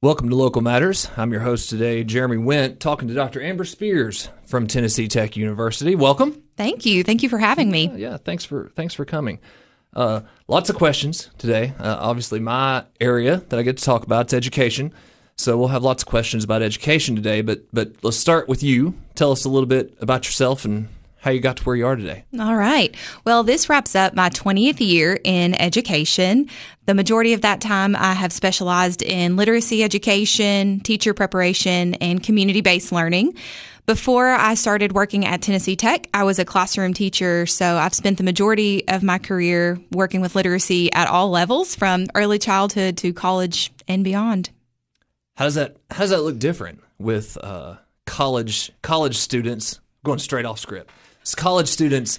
Welcome to Local Matters. I'm your host today, Jeremy Went, talking to Dr. Amber Spears from Tennessee Tech University. Welcome. Thank you. Thank you for having me. Yeah, thanks for coming. Lots of questions today. Obviously, my area that I get to talk about is education. So we'll have lots of questions about education today, but let's start with you. Tell us a little bit about yourself and how you got to where you are today. All right. Well, this wraps up my 20th year in education. The majority of that time, I have specialized in literacy education, teacher preparation, and community-based learning. Before I started working at Tennessee Tech, I was a classroom teacher, so I've spent the majority of my career working with literacy at all levels, from early childhood to college and beyond. How does that look different with college students? Going straight off script. It's college students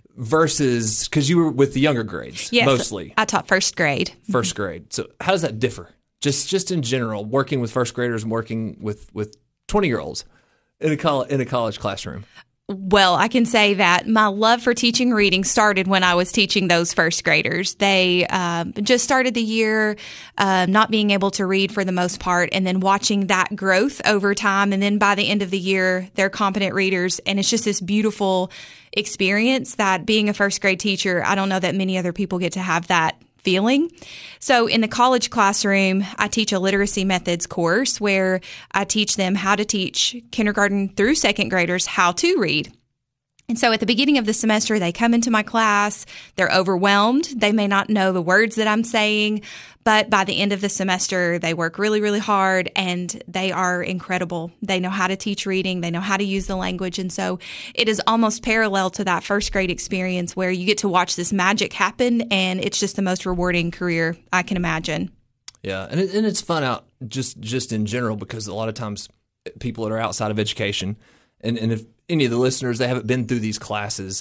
versus, because you were with the younger grades, yes, mostly. I taught first grade. First grade. So how does that differ? Just in general, working with first graders and working with 20-year-olds in a college classroom. Well, I can say that my love for teaching reading started when I was teaching those first graders. They just started the year not being able to read for the most part, and then watching that growth over time. And then by the end of the year, they're competent readers. And it's just this beautiful experience that being a first grade teacher, I don't know that many other people get to have that feeling. So in the college classroom, I teach a literacy methods course where I teach them how to teach kindergarten through second graders how to read. And so at the beginning of the semester, they come into my class, they're overwhelmed. They may not know the words that I'm saying, but by the end of the semester, they work really, really hard and they are incredible. They know how to teach reading. They know how to use the language. And so it is almost parallel to that first grade experience where you get to watch this magic happen, and it's just the most rewarding career I can imagine. Yeah, and it's fun out just in general, because a lot of times people that are outside of education, and if any of the listeners, they haven't been through these classes,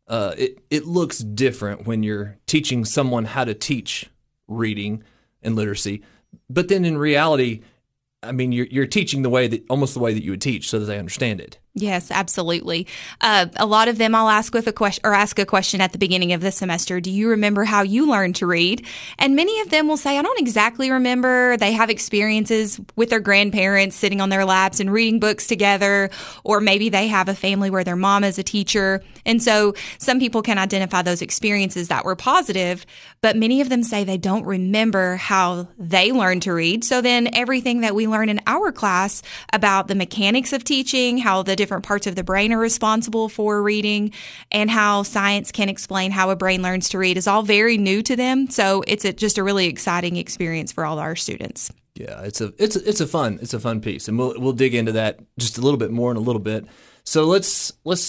it looks different when you're teaching someone how to teach reading and literacy. But then in reality, I mean, you're teaching almost the way that you would teach, so that they understand it. Yes, absolutely. A lot of them I'll ask a question at the beginning of the semester. Do you remember how you learned to read? And many of them will say, I don't exactly remember. They have experiences with their grandparents sitting on their laps and reading books together, or maybe they have a family where their mom is a teacher. And so some people can identify those experiences that were positive, but many of them say they don't remember how they learned to read. So then everything that we learn in our class about the mechanics of teaching, how the different parts of the brain are responsible for reading, and how science can explain how a brain learns to read is all very new to them. So it's just a really exciting experience for all our students. Yeah, it's a fun piece, and we'll dig into that just a little bit more in a little bit. So let's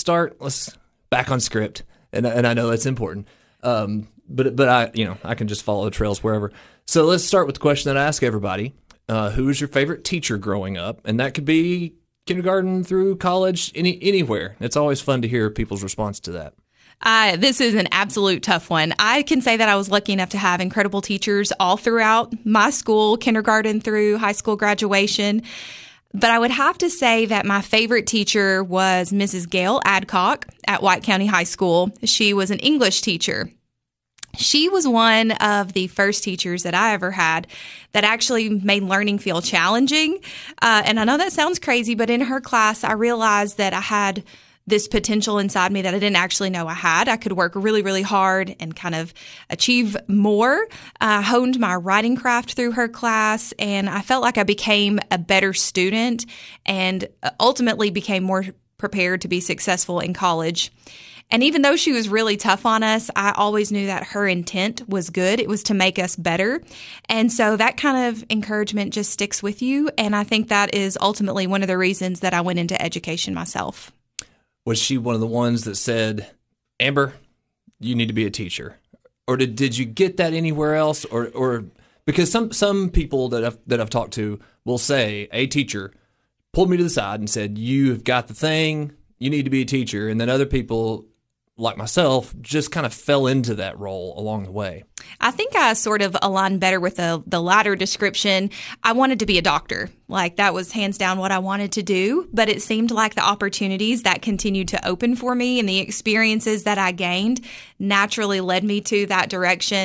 back on script, and I know that's important, but I can just follow the trails wherever. So let's start with the question that I ask everybody: who was your favorite teacher growing up? And that could be kindergarten through college, anywhere. It's always fun to hear people's response to that. This is an absolute tough one. I can say that I was lucky enough to have incredible teachers all throughout my school, kindergarten through high school graduation. But I would have to say that my favorite teacher was Mrs. Gail Adcock at White County High School. She was an English teacher. She was one of the first teachers that I ever had that actually made learning feel challenging. And I know that sounds crazy, but in her class, I realized that I had this potential inside me that I didn't actually know I had. I could work really, really hard and kind of achieve more. I honed my writing craft through her class, and I felt like I became a better student and ultimately became more prepared to be successful in college. And even though she was really tough on us, I always knew that her intent was good. It was to make us better. And so that kind of encouragement just sticks with you. And I think that is ultimately one of the reasons that I went into education myself. Was she one of the ones that said, Amber, you need to be a teacher? Or did you get that anywhere else? Or because some people that I've talked to will say a teacher pulled me to the side and said, you've got the thing, you need to be a teacher. And then other people, like myself, just kind of fell into that role along the way. I think I sort of aligned better with the latter description. I wanted to be a doctor. Like, that was hands down what I wanted to do. But it seemed like the opportunities that continued to open for me and the experiences that I gained naturally led me to that direction.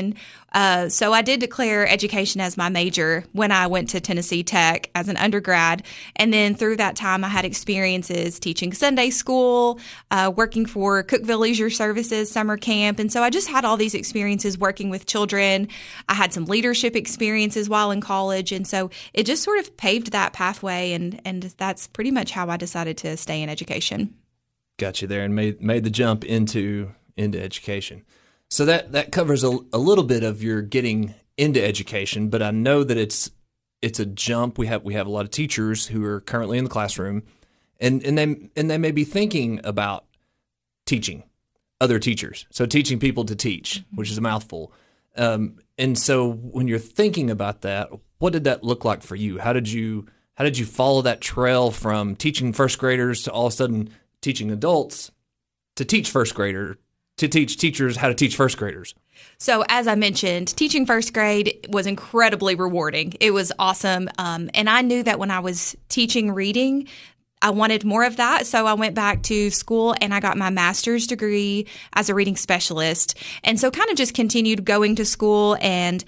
So I did declare education as my major when I went to Tennessee Tech as an undergrad. And then through that time, I had experiences teaching Sunday school, working for Cookeville Leisure Services summer camp. And so I just had all these experiences working with children. I had some leadership experiences while in college. And so it just sort of paved that pathway. And that's pretty much how I decided to stay in education. Got you there and made the jump into education. So that covers a little bit of your getting into education, but I know that it's a jump. We have a lot of teachers who are currently in the classroom, and they may be thinking about teaching other teachers. So teaching people to teach, which is a mouthful. And so when you're thinking about that, what did that look like for you? How did you follow that trail from teaching first graders to all of a sudden teaching adults to teach first graders? To teach teachers how to teach first graders? So as I mentioned, teaching first grade was incredibly rewarding. It was awesome. And I knew that when I was teaching reading, I wanted more of that. So I went back to school and I got my master's degree as a reading specialist. And so kind of just continued going to school and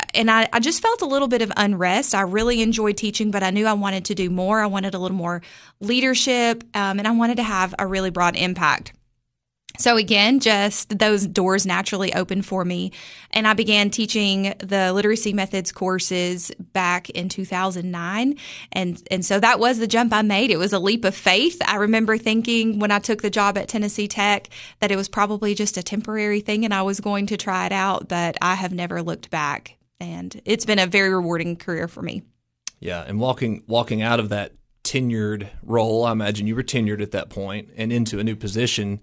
I just felt a little bit of unrest. I really enjoyed teaching, but I knew I wanted to do more. I wanted a little more leadership, and I wanted to have a really broad impact. So again, just those doors naturally opened for me. And I began teaching the literacy methods courses back in 2009. And so that was the jump I made. It was a leap of faith. I remember thinking when I took the job at Tennessee Tech that it was probably just a temporary thing and I was going to try it out, but I have never looked back. And it's been a very rewarding career for me. Yeah. And walking out of that tenured role, I imagine you were tenured at that point, and into a new position,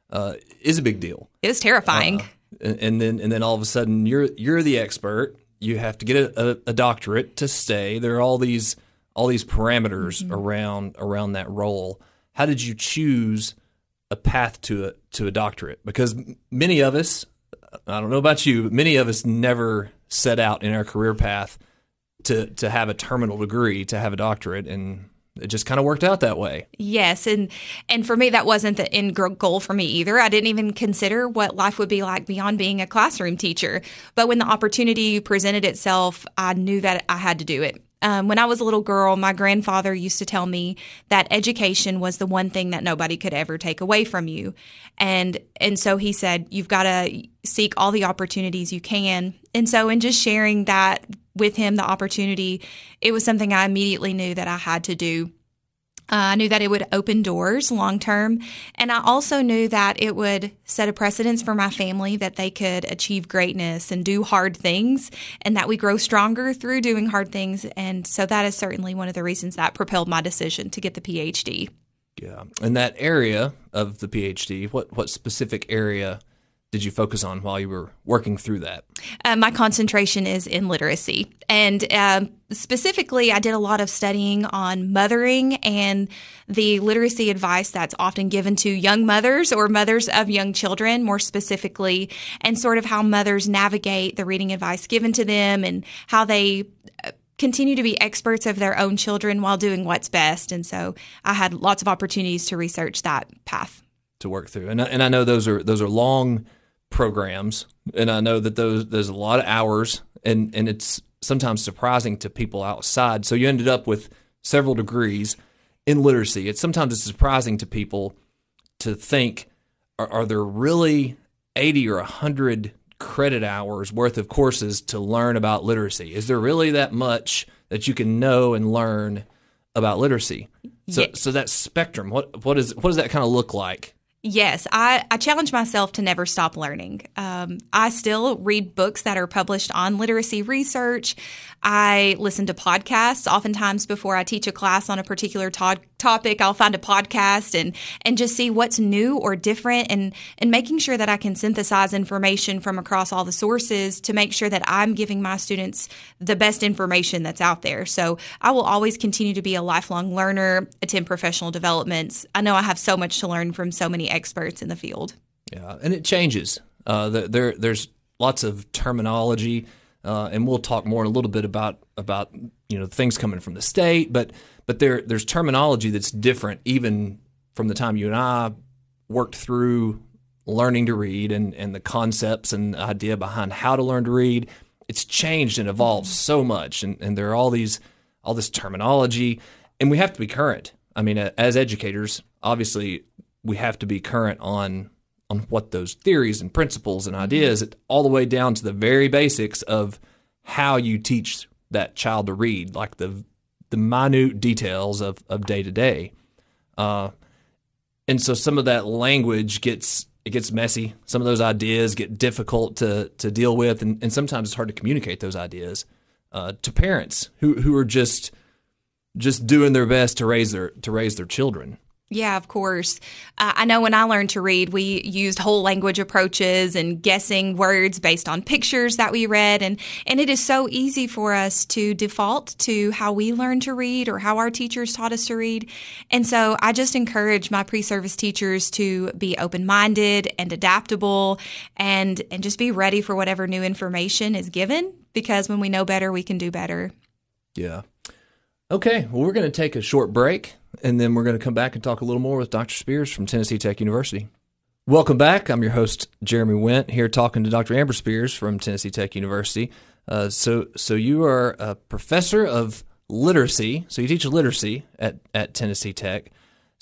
is a big deal. It was terrifying. And then all of a sudden you're the expert. You have to get a doctorate to stay. There are all these parameters around that role. How did you choose a path to a doctorate? Because many of us, I don't know about you, but many of us never set out in our career path to have a terminal degree, to have a doctorate, and it just kind of worked out that way. Yes. And for me, that wasn't the end goal for me either. I didn't even consider what life would be like beyond being a classroom teacher. But when the opportunity presented itself, I knew that I had to do it. When I was a little girl, my grandfather used to tell me that education was the one thing that nobody could ever take away from you. And so he said, you've got to seek all the opportunities you can. And so in just sharing that with him, the opportunity, it was something I immediately knew that I had to do. I knew that it would open doors long term. And I also knew that it would set a precedence for my family, that they could achieve greatness and do hard things, and that we grow stronger through doing hard things. And so that is certainly one of the reasons that propelled my decision to get the PhD. Yeah. And that area of the PhD, what specific area did you focus on while you were working through that? My concentration is in literacy. And specifically, I did a lot of studying on mothering and the literacy advice that's often given to young mothers or mothers of young children, more specifically, and sort of how mothers navigate the reading advice given to them and how they continue to be experts of their own children while doing what's best. And so I had lots of opportunities to research that path. To work through. And I know those are long programs, and I know that there's a lot of hours, and it's sometimes surprising to people outside. So you ended up with several degrees in literacy. Sometimes it's surprising to people to think, are there really 80 or 100 credit hours worth of courses to learn about literacy? Is there really that much that you can know and learn about literacy? So that spectrum, what does that kind of look like? Yes, I challenge myself to never stop learning. I still read books that are published on literacy research. I listen to podcasts. Oftentimes before I teach a class on a particular topic, I'll find a podcast and just see what's new or different, and making sure that I can synthesize information from across all the sources to make sure that I'm giving my students the best information that's out there. So I will always continue to be a lifelong learner, attend professional developments. I know I have so much to learn from so many experts in the field. Yeah, and it changes. There's lots of terminology, and we'll talk more in a little bit about things coming from the state, but there's terminology that's different even from the time you and I worked through learning to read and the concepts and the idea behind how to learn to read, it's changed and evolved so much. And there are all this terminology, and we have to be current. I mean, as educators, obviously, we have to be current on what those theories and principles and ideas, all the way down to the very basics of how you teach that child to read, like the minute details of day to day. And so some of that language gets messy. Some of those ideas get difficult to deal with, and sometimes it's hard to communicate those ideas to parents who are just doing their best to raise their children. Yeah, of course. I know when I learned to read, we used whole language approaches and guessing words based on pictures that we read. And it is so easy for us to default to how we learned to read or how our teachers taught us to read. And so I just encourage my pre-service teachers to be open-minded and adaptable and just be ready for whatever new information is given, because when we know better, we can do better. Yeah. Okay, well, we're going to take a short break, and then we're going to come back and talk a little more with Dr. Spears from Tennessee Tech University. Welcome back. I'm your host, Jeremy Went, here talking to Dr. Amber Spears from Tennessee Tech University. So you are a professor of literacy, so you teach literacy at Tennessee Tech.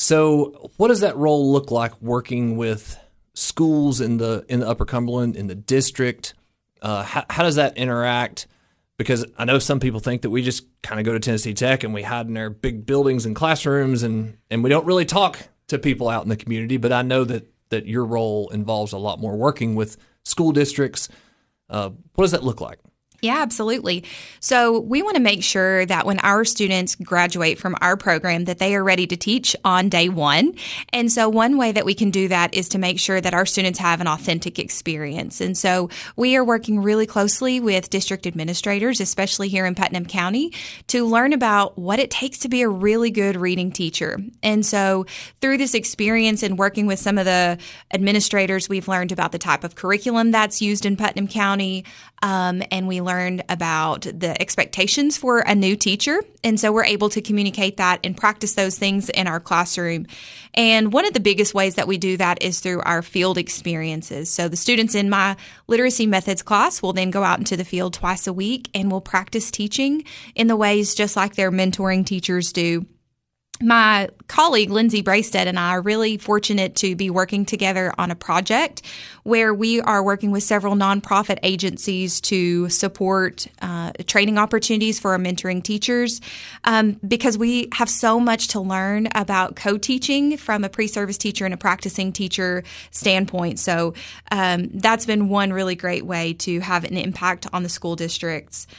So what does that role look like working with schools in the Upper Cumberland, in the district? How does that interact? Because I know some people think that we just kind of go to Tennessee Tech and we hide in our big buildings and classrooms and we don't really talk to people out in the community. But I know that your role involves a lot more working with school districts. What does that look like? Yeah, absolutely. So we want to make sure that when our students graduate from our program that they are ready to teach on day one. And so one way that we can do that is to make sure that our students have an authentic experience. And so we are working really closely with district administrators, especially here in Putnam County, to learn about what it takes to be a really good reading teacher. And so through this experience and working with some of the administrators, we've learned about the type of curriculum that's used in Putnam County, and we learned about the expectations for a new teacher. And so we're able to communicate that and practice those things in our classroom. And one of the biggest ways that we do that is through our field experiences. So the students in my literacy methods class will then go out into the field twice a week and will practice teaching in the ways just like their mentoring teachers do. My colleague, Lindsay Braisted, and I are really fortunate to be working together on a project where we are working with several nonprofit agencies to support training opportunities for our mentoring teachers, because we have so much to learn about co-teaching from a pre-service teacher and a practicing teacher standpoint. So that's been one really great way to have an impact on the school districts.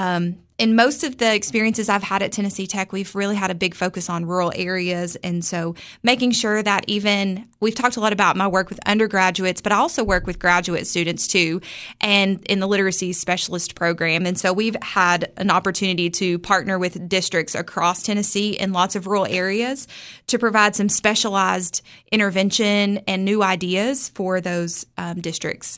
In most of the experiences I've had at Tennessee Tech, we've really had a big focus on rural areas. And so making sure that we've talked a lot about my work with undergraduates, but I also work with graduate students too, and in the literacy specialist program. And so we've had an opportunity to partner with districts across Tennessee in lots of rural areas to provide some specialized intervention and new ideas for those districts.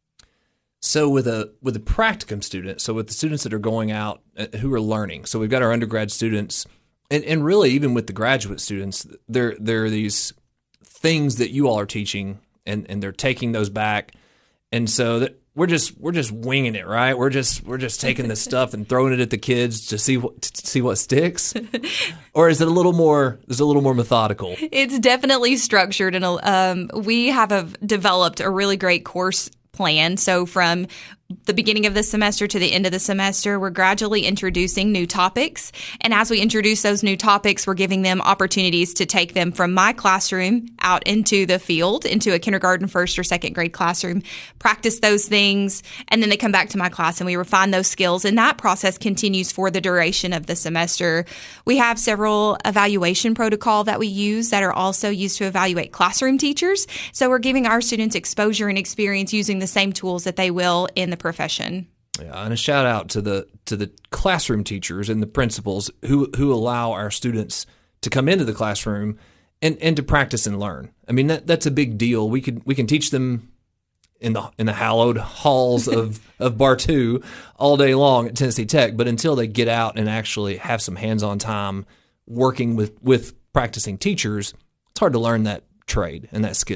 So with a practicum student, so with the students that are going out who are learning, so we've got our undergrad students, and really even with the graduate students, there are these things that you all are teaching, and they're taking those back, and so that we're just winging it, right? We're just taking this stuff and throwing it at the kids to see what sticks, or is it a little more methodical? It's definitely structured, and we have developed a really great course plan. So from the beginning of the semester to the end of the semester, we're gradually introducing new topics. And as we introduce those new topics, we're giving them opportunities to take them from my classroom out into the field, into a kindergarten, first or second grade classroom, practice those things, and then they come back to my class and we refine those skills. And that process continues for the duration of the semester. We have several evaluation protocol that we use that are also used to evaluate classroom teachers. So we're giving our students exposure and experience using the same tools that they will in the profession. Yeah, and a shout out to the classroom teachers and the principals who allow our students to come into the classroom and to practice and learn. I mean, that's a big deal. We can teach them in the hallowed halls of Bartow all day long at Tennessee Tech, but until they get out and actually have some hands-on time working with practicing teachers, it's hard to learn that trade and that skill.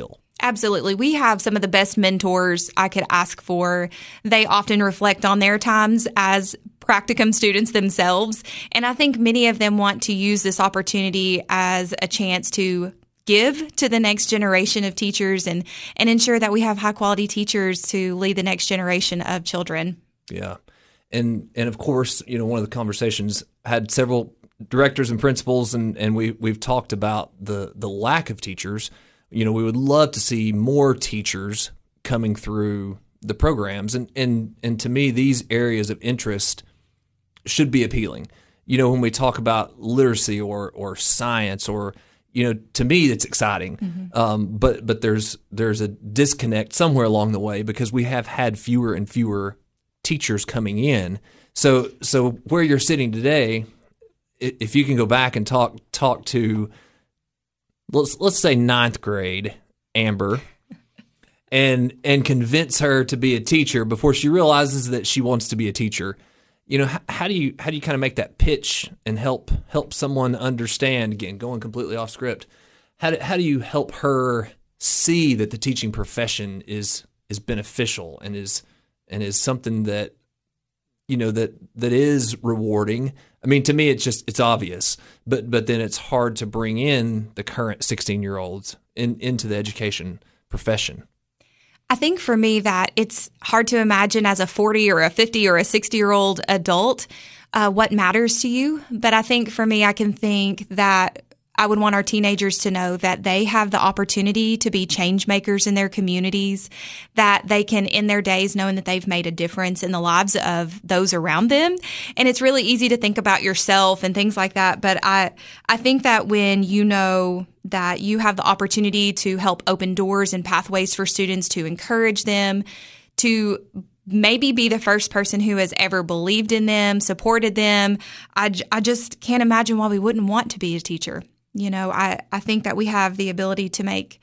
Absolutely. We have some of the best mentors I could ask for. They often reflect on their times as practicum students themselves. And I think many of them want to use this opportunity as a chance to give to the next generation of teachers and ensure that we have high quality teachers to lead the next generation of children. Yeah. And of course, one of the conversations had several directors and principals, and we've talked about the lack of teachers. We would love to see more teachers coming through the programs. And to me, these areas of interest should be appealing. When we talk about literacy or science or to me, it's exciting. Mm-hmm. But there's a disconnect somewhere along the way because we have had fewer and fewer teachers coming in. So where you're sitting today, if you can go back and talk to, let's say 9th grade Amber, and convince her to be a teacher before she realizes that she wants to be a teacher. How do you kind of make that pitch and help someone understand, again, going completely off script, how do you help her see that the teaching profession is beneficial and is something that that is rewarding? I mean, to me, it's obvious, but then it's hard to bring in the current 16-year-olds into the education profession. I think for me that it's hard to imagine as a 40 or a 50 or a 60-year-old adult what matters to you. But I think for me, I can think that I would want our teenagers to know that they have the opportunity to be change makers in their communities, that they can end their days knowing that they've made a difference in the lives of those around them. And it's really easy to think about yourself and things like that. But I think that when you know that you have the opportunity to help open doors and pathways for students, to encourage them, to maybe be the first person who has ever believed in them, supported them, I just can't imagine why we wouldn't want to be a teacher. I think that we have the ability to make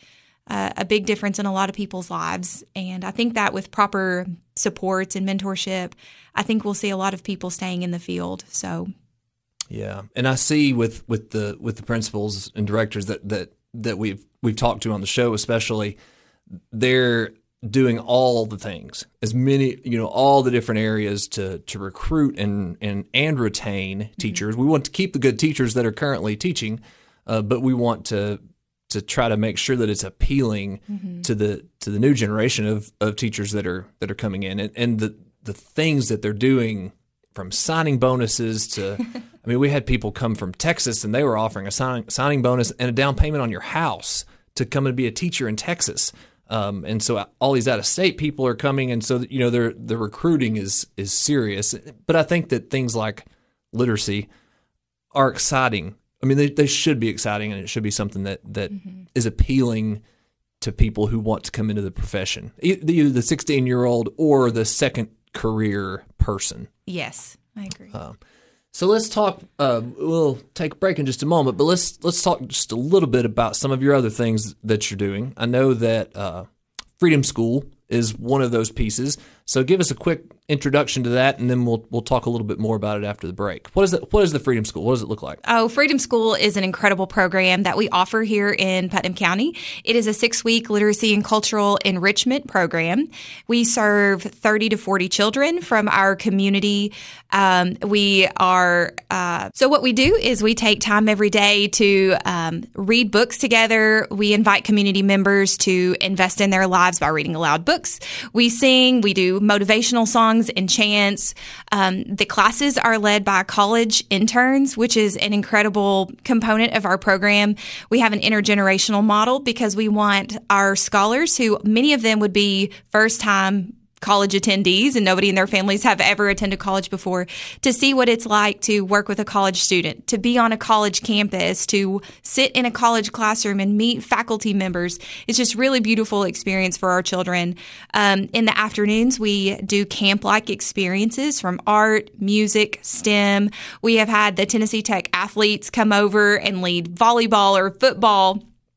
a big difference in a lot of people's lives. And I think that with proper supports and mentorship, I think we'll see a lot of people staying in the field. So, yeah. And I see with the principals and directors that we've talked to on the show, especially, they're doing all the things, as many, all the different areas to recruit and retain teachers. Mm-hmm. We want to keep the good teachers that are currently teaching, but we want to try to make sure that it's appealing mm-hmm. to the new generation of teachers that are coming in, and the things that they're doing, from signing bonuses to, I mean, we had people come from Texas and they were offering a signing bonus and a down payment on your house to come and be a teacher in Texas. And so all these out-of-state people are coming, and so the recruiting is serious. But I think that things like literacy are exciting. I mean, they should be exciting, and it should be something that mm-hmm. is appealing to people who want to come into the profession, either the 16-year-old or the second career person. Yes, I agree. So let's talk. We'll take a break in just a moment, but let's talk just a little bit about some of your other things that you're doing. I know that Freedom School is one of those pieces. So give us a quick introduction to that, and then we'll talk a little bit more about it after the break. What is the Freedom School? What does it look like? Oh, Freedom School is an incredible program that we offer here in Putnam County. It is a 6-week literacy and cultural enrichment program. We serve 30 to 40 children from our community. So what we do is we take time every day to read books together. We invite community members to invest in their lives by reading aloud books. We sing. We do motivational songs and chants. The classes are led by college interns, which is an incredible component of our program. We have an intergenerational model because we want our scholars, who many of them would be first-time college attendees and nobody in their families have ever attended college before, to see what it's like to work with a college student, to be on a college campus, to sit in a college classroom and meet faculty members. It's just really beautiful experience for our children. In the afternoons, we do camp-like experiences from art, music, STEM. We have had the Tennessee Tech athletes come over and lead volleyball or football,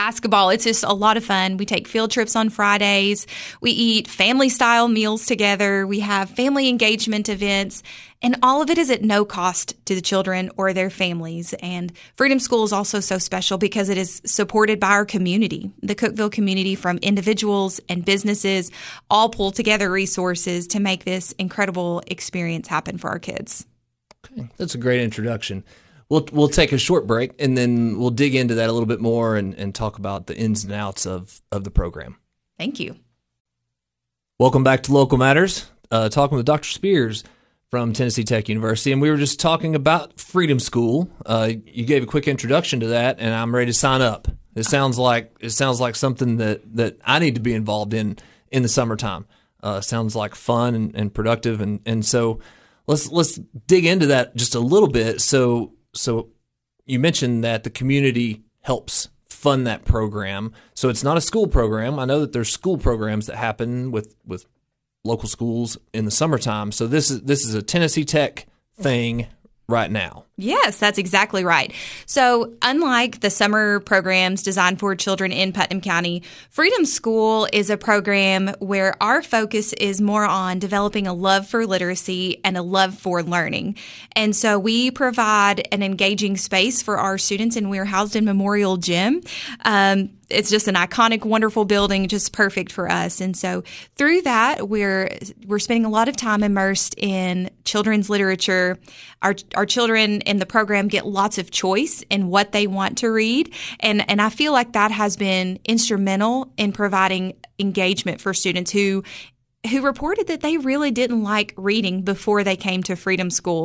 basketball. It's just a lot of fun. We take field trips on Fridays. We eat family-style meals together. We have family engagement events. And all of it is at no cost to the children or their families. And Freedom School is also so special because it is supported by our community. The Cookeville community, from individuals and businesses, all pull together resources to make this incredible experience happen for our kids. Okay, that's a great introduction. We'll take a short break, and then we'll dig into that a little bit more and talk about the ins and outs of the program. Thank you. Welcome back to Local Matters, talking with Dr. Spears from Tennessee Tech University, and we were just talking about Freedom School. You gave a quick introduction to that, and I'm ready to sign up. It sounds like something that I need to be involved in the summertime. Sounds like fun and productive, and so let's dig into that just a little bit. So you mentioned that the community helps fund that program. So it's not a school program. I know that there's school programs that happen with local schools in the summertime. So this is a Tennessee Tech thing right now. Yes, that's exactly right. So unlike the summer programs designed for children in Putnam County, Freedom School is a program where our focus is more on developing a love for literacy and a love for learning. And so we provide an engaging space for our students, and we're housed in Memorial Gym. It's just an iconic, wonderful building, just perfect for us. And so through that, we're spending a lot of time immersed in children's literature. Our children in the program get lots of choice in what they want to read. And I feel like that has been instrumental in providing engagement for students who reported that they really didn't like reading before they came to Freedom School.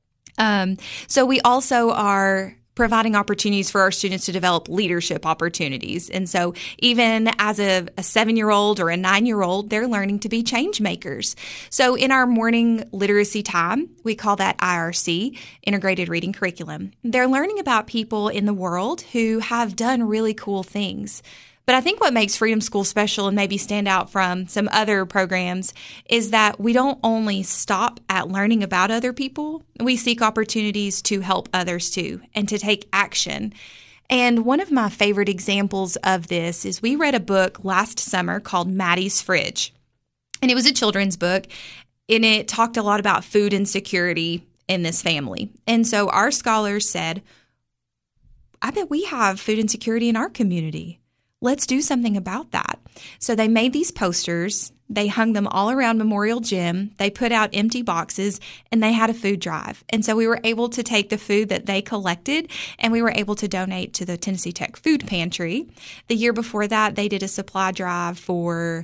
So we also are providing opportunities for our students to develop leadership opportunities. And so even as a 7-year-old or a 9-year-old, they're learning to be change makers. So in our morning literacy time, we call that IRC, Integrated Reading Curriculum. They're learning about people in the world who have done really cool things. But I think what makes Freedom School special and maybe stand out from some other programs is that we don't only stop at learning about other people. We seek opportunities to help others too and to take action. And one of my favorite examples of this is we read a book last summer called Maddie's Fridge. And it was a children's book, and it talked a lot about food insecurity in this family. And so our scholars said, I bet we have food insecurity in our community. Let's do something about that. So they made these posters. They hung them all around Memorial Gym. They put out empty boxes, and they had a food drive. And so we were able to take the food that they collected, and we were able to donate to the Tennessee Tech Food Pantry. The year before that, they did a supply drive for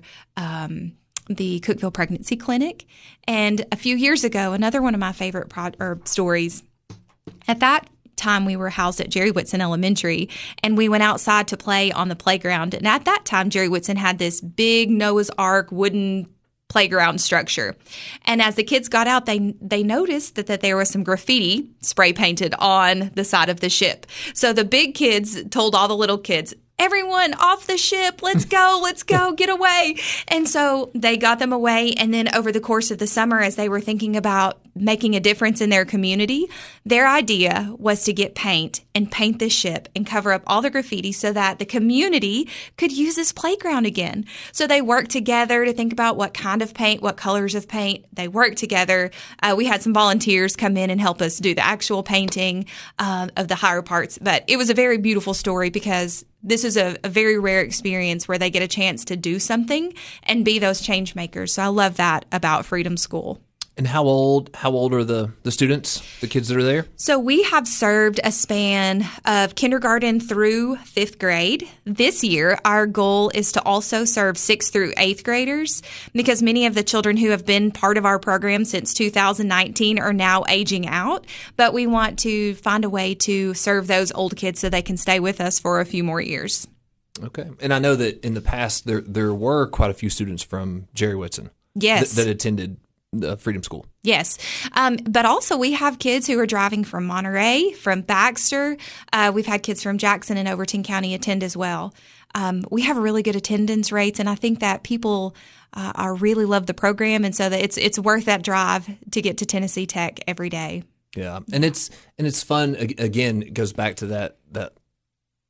the Cookeville Pregnancy Clinic. And a few years ago, another one of my favorite stories, at that time we were housed at Jerry Whitson Elementary, and we went outside to play on the playground. And at that time, Jerry Whitson had this big Noah's Ark wooden playground structure. And as the kids got out, they noticed that there was some graffiti spray painted on the side of the ship. So the big kids told all the little kids, everyone off the ship, let's go, get away. And so they got them away. And then over the course of the summer, as they were thinking about making a difference in their community, their idea was to get paint and paint the ship and cover up all the graffiti so that the community could use this playground again. So they worked together to think about what kind of paint, what colors of paint. They worked together. We had some volunteers come in and help us do the actual painting of the higher parts. But it was a very beautiful story because this is a very rare experience where they get a chance to do something and be those change makers. So I love that about Freedom School. And how old are the students, the kids that are there? So we have served a span of kindergarten through 5th grade. This year, our goal is to also serve 6th through 8th graders because many of the children who have been part of our program since 2019 are now aging out. But we want to find a way to serve those old kids so they can stay with us for a few more years. Okay. And I know that in the past, there were quite a few students from Jerry Whitson that attended Freedom School. Yes. But also we have kids who are driving from Monterey, from Baxter. We've had kids from Jackson and Overton County attend as well. We have really good attendance rates, and I think that people really love the program, and so that it's worth that drive to get to Tennessee Tech every day. Yeah. And it's fun. Again, it goes back to that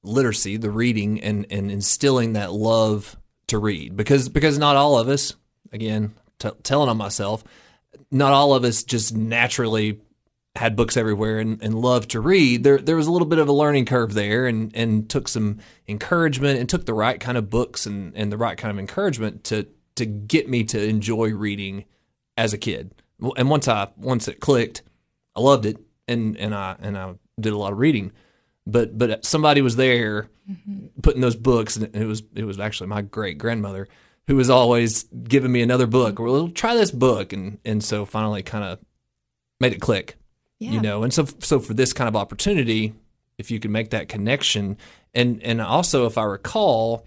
literacy, the reading, and instilling that love to read. Because not all of us, again, telling on myself, not all of us just naturally had books everywhere and loved to read. There was a little bit of a learning curve there, and took some encouragement, and took the right kind of books and the right kind of encouragement to get me to enjoy reading as a kid. And once it clicked, I loved it, and I did a lot of reading. But somebody was there putting those books, and it was actually my great grandmother who was always giving me another book, or well, try this book, and so finally kind of made it click. Yeah. And so for this kind of opportunity, if you can make that connection, and also if I recall,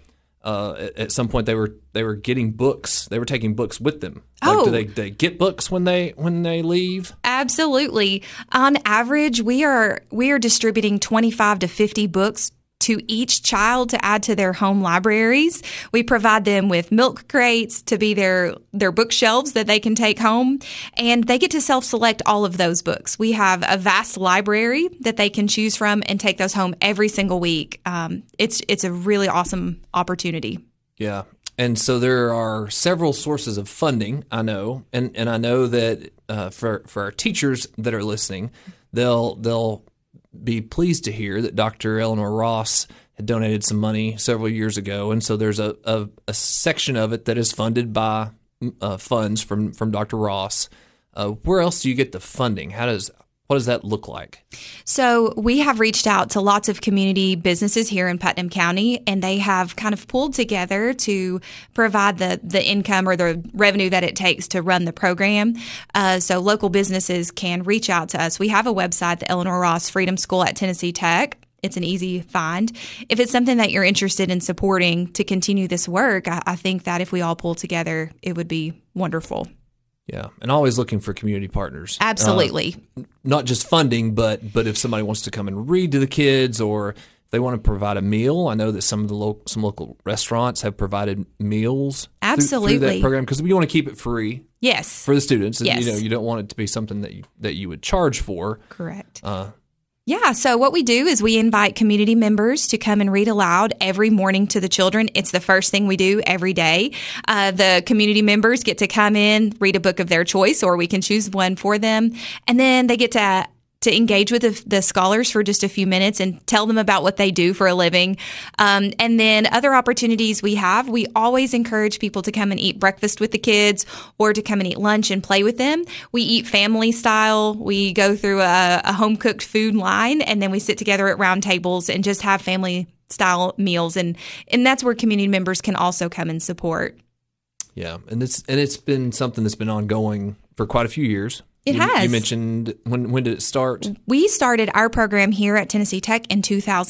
at some point they were getting books, they were taking books with them. Like, do they get books when they leave? Absolutely. On average, we are distributing 25 to 50 books to each child to add to their home libraries. We provide them with milk crates to be their bookshelves that they can take home, and they get to self-select all of those books. We have a vast library that they can choose from and take those home every single week. It's a really awesome opportunity. Yeah. And so there are several sources of funding, I know, and I know that for our teachers that are listening, they'll be pleased to hear that Dr. Eleanor Ross had donated some money several years ago, and so there's a section of it that is funded by funds from Dr. Ross. Where else do you get the funding? What does that look like? So we have reached out to lots of community businesses here in Putnam County, and they have kind of pulled together to provide the income or the revenue that it takes to run the program. So local businesses can reach out to us. We have a website, the Eleanor Ross Freedom School at Tennessee Tech. It's an easy find. If it's something that you're interested in supporting to continue this work, I think that if we all pull together, it would be wonderful. Yeah, and always looking for community partners. Absolutely. Not just funding, but if somebody wants to come and read to the kids, or if they want to provide a meal. I know that some local restaurants have provided meals. Absolutely. through that program, because we want to keep it free. Yes. For the students. Yes. You don't want it to be something that you would charge for. Correct. Yeah, so what we do is we invite community members to come and read aloud every morning to the children. It's the first thing we do every day. The community members get to come in, read a book of their choice, or we can choose one for them, and then they get to engage with the scholars for just a few minutes and tell them about what they do for a living. And then other opportunities we always encourage people to come and eat breakfast with the kids, or to come and eat lunch and play with them. We eat family style. We go through a home-cooked food line, and then we sit together at round tables and just have family style meals. And that's where community members can also come and support. Yeah, and it's been something that's been ongoing for quite a few years. It has. You mentioned, when did it start? We started our program here at Tennessee Tech in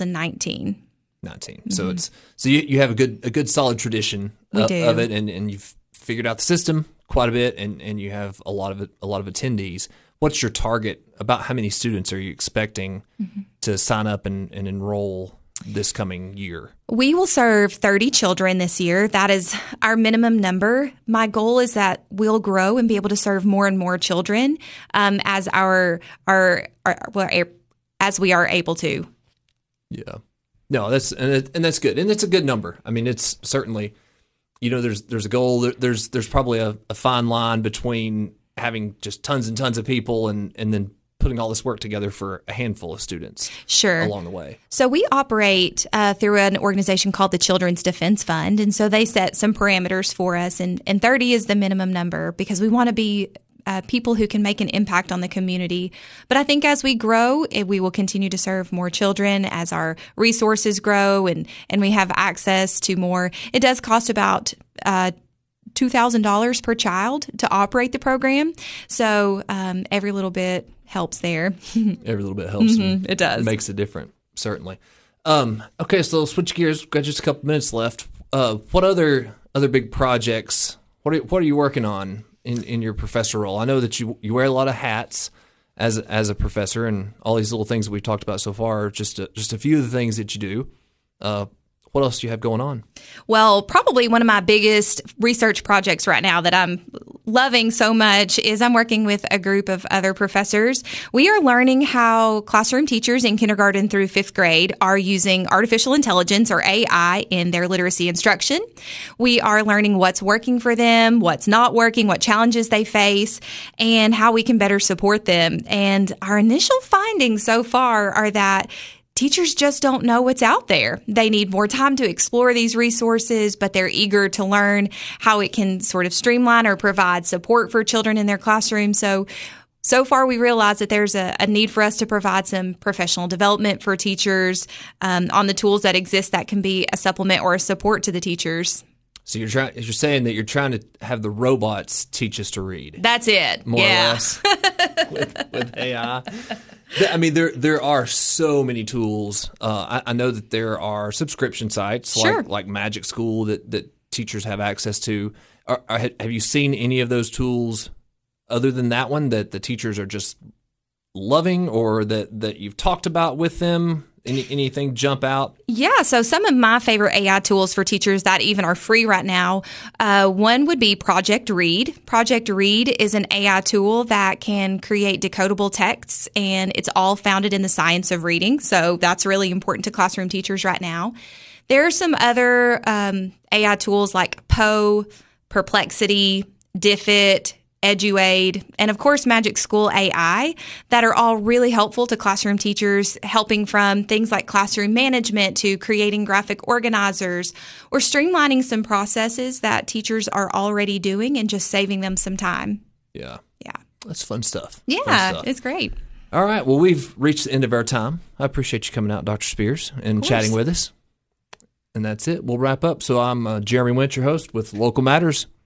2019. 19. Mm-hmm. So you have a good solid tradition of it, and you've figured out the system quite a bit, and you have a lot of attendees. What's your target? About how many students are you expecting to sign up and enroll this coming year? We will serve 30 children this year. That is our minimum number. My goal is that we'll grow and be able to serve more and more children as as we are able to. Yeah. No, that's good, and it's a good number. I mean, it's certainly, there's a goal. There's probably a fine line between having just tons and tons of people and then putting all this work together for a handful of students. Sure. Along the way. So we operate through an organization called the Children's Defense Fund, and so they set some parameters for us, and 30 is the minimum number because we want to be people who can make an impact on the community. But I think as we grow, we will continue to serve more children as our resources grow and we have access to more. It does cost about $2,000 per child to operate the program. So every little bit helps there. Every little bit helps. It does. It makes a difference, certainly. Okay, so switch gears. We've got just a couple minutes left. What other big projects, what are you working on in your professor role? I know that you wear a lot of hats as a professor, and all these little things that we've talked about so far are just a few of the things that you do. What else do you have going on? Well, probably one of my biggest research projects right now that I'm loving so much is I'm working with a group of other professors. We are learning how classroom teachers in kindergarten through 5th grade are using artificial intelligence or AI in their literacy instruction. We are learning what's working for them, what's not working, what challenges they face, and how we can better support them. And our initial findings so far are that teachers just don't know what's out there. They need more time to explore these resources, but they're eager to learn how it can sort of streamline or provide support for children in their classroom. So far we realize that there's a need for us to provide some professional development for teachers on the tools that exist that can be a supplement or a support to the teachers. So you're saying that you're trying to have the robots teach us to read. That's it. More or less with AI. I mean, there are so many tools. I know that there are subscription sites like Magic School that teachers have access to. Have you seen any of those tools other than that one that the teachers are just loving, or that you've talked about with them? Anything jump out? Yeah, so some of my favorite AI tools for teachers that even are free right now, one would be Project Read. Project Read is an AI tool that can create decodable texts, and it's all founded in the science of reading. So that's really important to classroom teachers right now. There are some other AI tools like Poe, Perplexity, Diffit, Eduaid, and of course Magic School AI that are all really helpful to classroom teachers, helping from things like classroom management to creating graphic organizers or streamlining some processes that teachers are already doing and just saving them some time. Yeah. That's fun stuff. Yeah, it's great. All right. Well, we've reached the end of our time. I appreciate you coming out, Dr. Spears, and chatting with us. And that's it. We'll wrap up. So I'm Jeremy Winch, your host with Local Matters.